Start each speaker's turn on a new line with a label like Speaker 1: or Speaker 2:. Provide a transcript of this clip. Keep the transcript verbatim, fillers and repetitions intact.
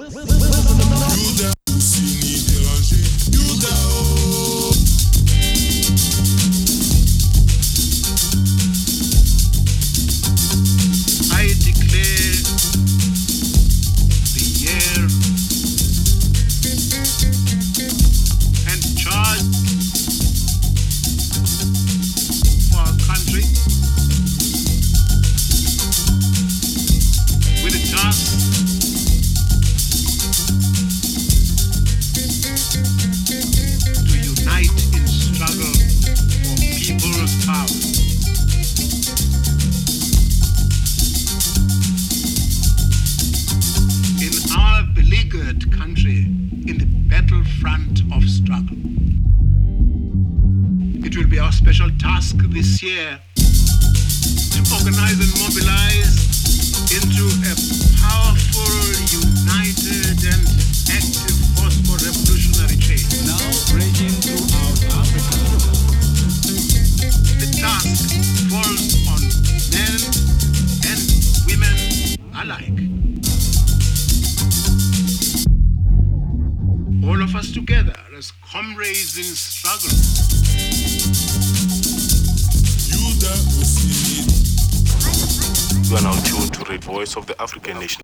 Speaker 1: I declare the year and charge for our country with a task to unite in struggle for people's power. In our beleaguered country, in the battlefront of struggle, it will be our special task this year to organize and mobilize into a powerful, united, and active force for revolutionary change.
Speaker 2: Now raging throughout Africa.
Speaker 1: The task falls on men and women alike. All of us together as comrades in struggle.
Speaker 3: You are now tuned to the voice of the African nation.